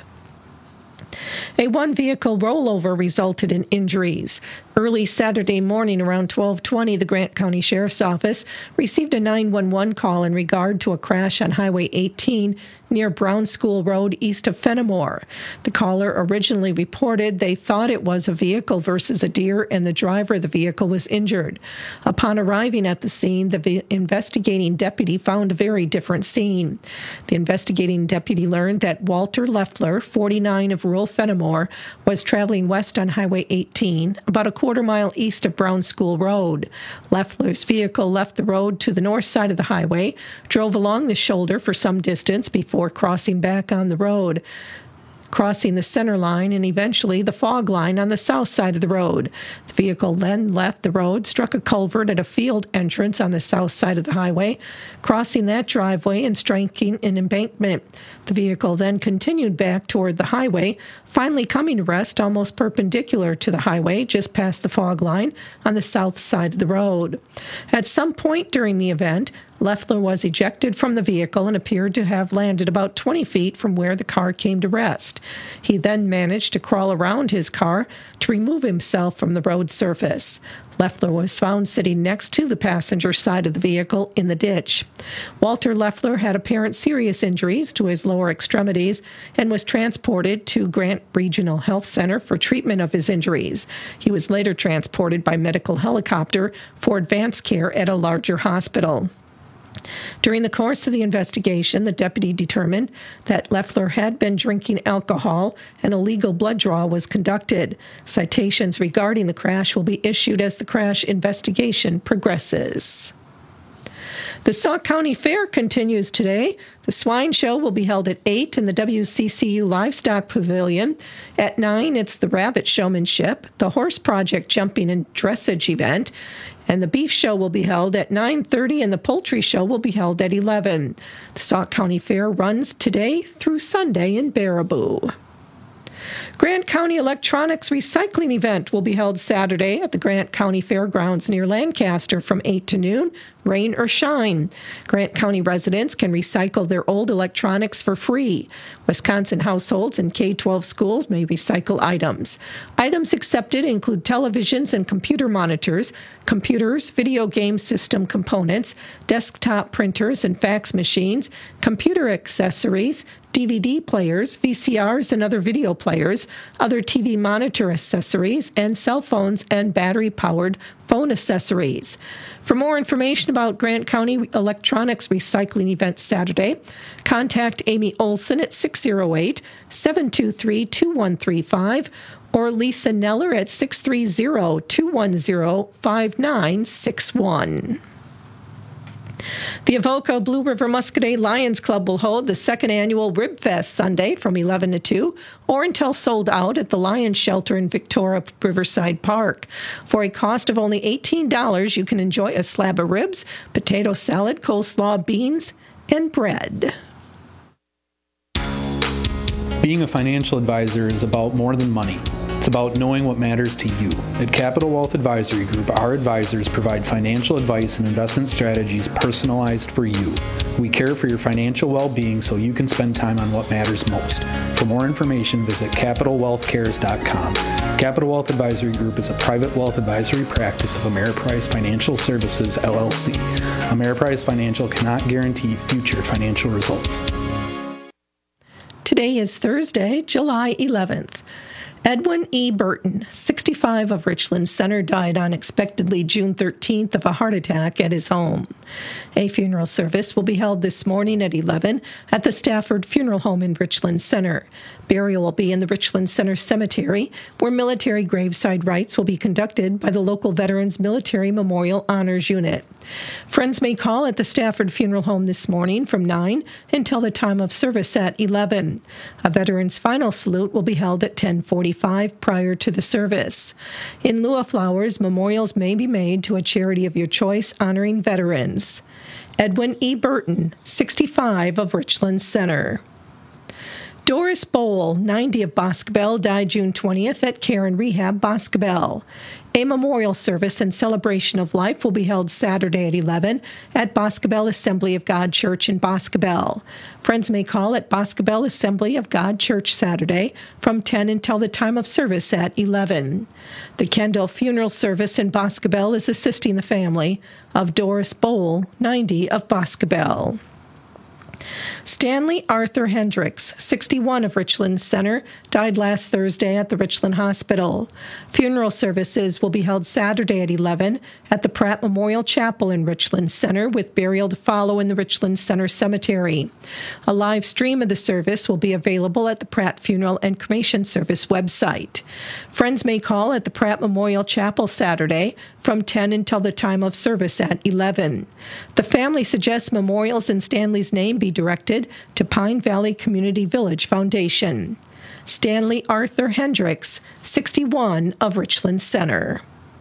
A one-vehicle rollover resulted in injuries. Early Saturday morning around 12:20, the Grant County Sheriff's Office received a 911 call in regard to a crash on Highway 18 near Brown School Road east of Fenimore. The caller originally reported they thought it was a vehicle versus a deer, and the driver of the vehicle was injured. Upon arriving at the scene, the investigating deputy found a very different scene. The investigating deputy learned that Walter Leffler, 49, of rural Fenimore, was traveling west on Highway 18, about a quarter-mile east of Brown School Road. Leffler's vehicle left the road to the north side of the highway, drove along the shoulder for some distance before crossing back on the road, crossing the center line and eventually the fog line on the south side of the road. The vehicle then left the road, struck a culvert at a field entrance on the south side of the highway, crossing that driveway and striking an embankment. The vehicle then continued back toward the highway, finally coming to rest almost perpendicular to the highway just past the fog line on the south side of the road. At some point during the event, Leffler was ejected from the vehicle and appeared to have landed about 20 feet from where the car came to rest. He then managed to crawl around his car to remove himself from the road surface. Leffler was found sitting next to the passenger side of the vehicle in the ditch. Walter Leffler had apparent serious injuries to his lower extremities and was transported to Grant Regional Health Center for treatment of his injuries. He was later transported by medical helicopter for advanced care at a larger hospital. During the course of the investigation, the deputy determined that Leffler had been drinking alcohol and a legal blood draw was conducted. Citations regarding the crash will be issued as the crash investigation progresses. The Sauk County Fair continues today. The swine show will be held at 8 in the WCCU Livestock Pavilion. At 9, it's the rabbit showmanship, the horse project jumping and dressage event, and the beef show will be held at 9:30, and the poultry show will be held at 11. The Sauk County Fair runs today through Sunday in Baraboo. Grant County Electronics Recycling Event will be held Saturday at the Grant County Fairgrounds near Lancaster from 8 to noon, rain or shine. Grant County residents can recycle their old electronics for free. Wisconsin households and K-12 schools may recycle items. Items accepted include televisions and computer monitors, computers, video game system components, desktop printers and fax machines, computer accessories, DVD players, VCRs and other video players, other TV monitor accessories, and cell phones and battery-powered phone accessories. For more information about Grant County Electronics Recycling Event Saturday, contact Amy Olson at 608-723-2135 or Lisa Neller at 630-210-5961. The Avoca Blue River Muscadet Lions Club will hold the second annual Rib Fest Sunday from 11 to 2 or until sold out at the Lions Shelter in Victoria Riverside Park. For a cost of only $18, you can enjoy a slab of ribs, potato salad, coleslaw, beans, and bread. Being a financial advisor is about more than money. It's about knowing what matters to you. At Capital Wealth Advisory Group, our advisors provide financial advice and investment strategies personalized for you. We care for your financial well-being so you can spend time on what matters most. For more information, visit CapitalWealthCares.com. Capital Wealth Advisory Group is a private wealth advisory practice of Ameriprise Financial Services, LLC. Ameriprise Financial cannot guarantee future financial results. Today is Thursday, July 11th. Edwin E. Burton, 65 of Richland Center, died unexpectedly June 13th of a heart attack at his home. A funeral service will be held this morning at 11 at the Stafford Funeral Home in Richland Center. Burial will be in the Richland Center Cemetery, where military graveside rites will be conducted by the local Veterans Military Memorial Honors Unit. Friends may call at the Stafford Funeral Home this morning from 9 until the time of service at 11. A veteran's final salute will be held at 10:45 prior to the service. In lieu of flowers, memorials may be made to a charity of your choice honoring veterans. Edwin E. Burton, 65 of Richland Center. Doris Bowl, 90 of Boscobel, died June 20th at Karen Rehab, Boscobel. A memorial service and celebration of life will be held Saturday at 11 at Boscobel Assembly of God Church in Boscobel. Friends may call at Boscobel Assembly of God Church Saturday from 10 until the time of service at 11. The Kendall Funeral Service in Boscobel is assisting the family of Doris Bowl, 90 of Boscobel. Stanley Arthur Hendricks, 61 of Richland Center, died last Thursday at the Richland Hospital. Funeral services will be held Saturday at 11 at the Pratt Memorial Chapel in Richland Center, with burial to follow in the Richland Center Cemetery. A live stream of the service will be available at the Pratt Funeral and Cremation Service website. Friends may call at the Pratt Memorial Chapel Saturday from 10 until the time of service at 11. The family suggests memorials in Stanley's name be directed to Pine Valley Community Village Foundation. Stanley Arthur Hendricks, 61 of Richland Center.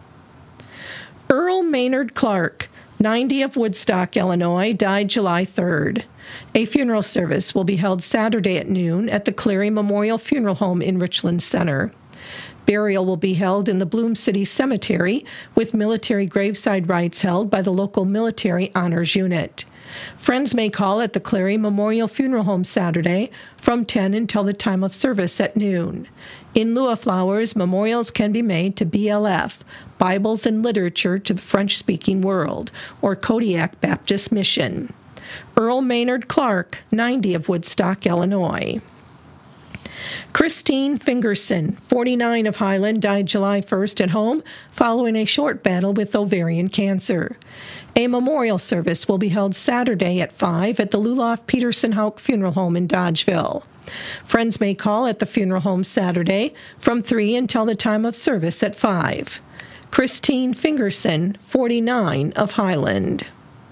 Earl Maynard Clark, 90 of Woodstock, Illinois, died July 3rd. A funeral service will be held Saturday at noon at the Cleary Memorial Funeral Home in Richland Center. Burial will be held in the Bloom City Cemetery, with military graveside rites held by the local Military Honors Unit. Friends may call at the Cleary Memorial Funeral Home Saturday from 10 until the time of service at noon. In lieu of flowers, memorials can be made to BLF, Bibles and Literature to the French-Speaking World, or Kodiak Baptist Mission. Earl Maynard Clark, 90 of Woodstock, Illinois. Christine Fingerson, 49 of Highland, died July 1st at home following a short battle with ovarian cancer. A memorial service will be held Saturday at 5 at the Luloff Peterson Hauk Funeral Home in Dodgeville. Friends may call at the funeral home Saturday from 3 until the time of service at 5. Christine Fingerson, 49 of Highland.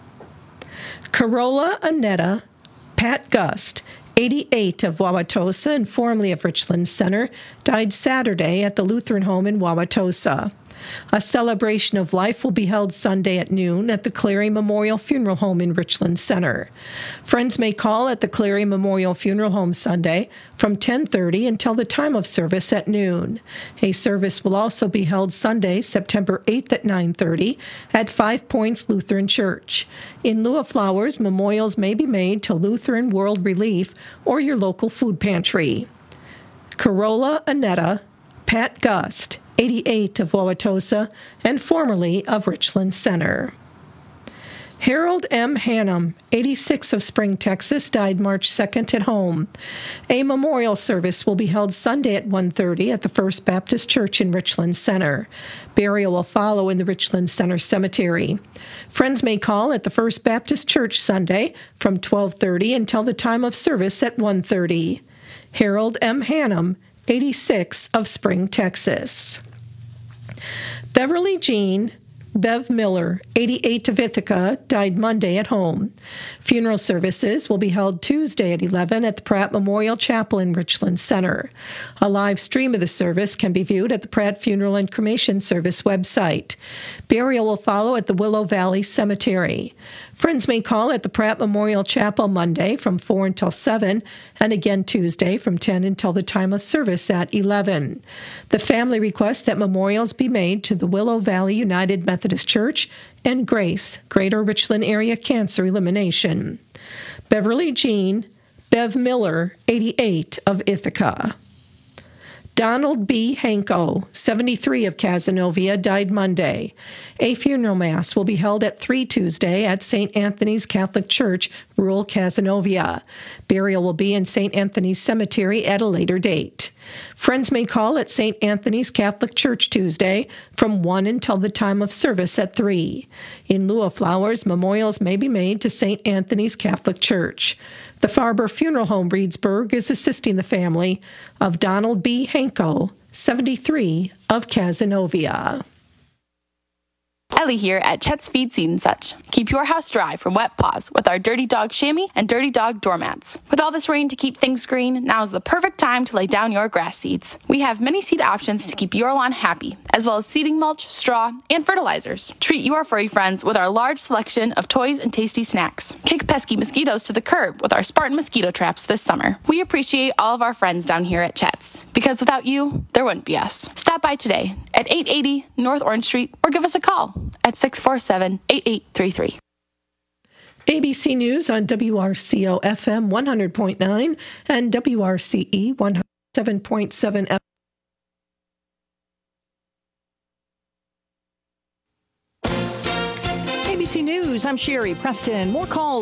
Carola Annetta Pat Gust, 88 of Wauwatosa and formerly of Richland Center, died Saturday at the Lutheran Home in Wauwatosa. A celebration of life will be held Sunday at noon at the Cleary Memorial Funeral Home in Richland Center. Friends may call at the Cleary Memorial Funeral Home Sunday from 10:30 until the time of service at noon. A service will also be held Sunday, September 8th at 9:30 at Five Points Lutheran Church. In lieu of flowers, memorials may be made to Lutheran World Relief or your local food pantry. Carola Annetta Pat Gust, 88 of Wauwatosa and formerly of Richland Center. Harold M. Hannum, 86 of Spring, Texas, died March 2nd at home. A memorial service will be held Sunday at 1:30 at the First Baptist Church in Richland Center. Burial will follow in the Richland Center Cemetery. Friends may call at the First Baptist Church Sunday from 12:30 until the time of service at 1:30. Harold M. Hannum, 86 of Spring, Texas. Beverly Jean Bev Miller, 88 of Ithaca, died Monday at home. Funeral services will be held Tuesday at 11 at the Pratt Memorial Chapel in Richland Center. A live stream of the service can be viewed at the Pratt Funeral and Cremation Service website. Burial will follow at the Willow Valley Cemetery. Friends may call at the Pratt Memorial Chapel Monday from 4 until 7, and again Tuesday from 10 until the time of service at 11. The family requests that memorials be made to the Willow Valley United Methodist Church and Grace, Greater Richland Area Cancer Elimination. Beverly Jean Bev Miller, 88 of Ithaca. Donald B. Hanko, 73 of Cazenovia, died Monday. A funeral mass will be held at 3 Tuesday at St. Anthony's Catholic Church, rural Cazenovia. Burial will be in St. Anthony's Cemetery at a later date. Friends may call at St. Anthony's Catholic Church Tuesday from 1 until the time of service at 3. In lieu of flowers, memorials may be made to St. Anthony's Catholic Church. The Farber Funeral Home Reedsburg is assisting the family of Donald B. Hanko, 73, of Cazenovia. Ellie here at Chet's Feed Seed and Such. Keep your house dry from wet paws with our Dirty Dog chamois and Dirty Dog doormats. With all this rain to keep things green, now is the perfect time to lay down your grass seeds. We have many seed options to keep your lawn happy, as well as seeding mulch, straw, and fertilizers. Treat your furry friends with our large selection of toys and tasty snacks. Kick pesky mosquitoes to the curb with our Spartan mosquito traps this summer. We appreciate all of our friends down here at Chet's, because without you, there wouldn't be us. Stop by today at 880 North Orange Street or give us a call at 647-8833. ABC News on WRCO FM 100.9 and WRCE 107.7 FM. ABC News, I'm Sherry Preston. More calls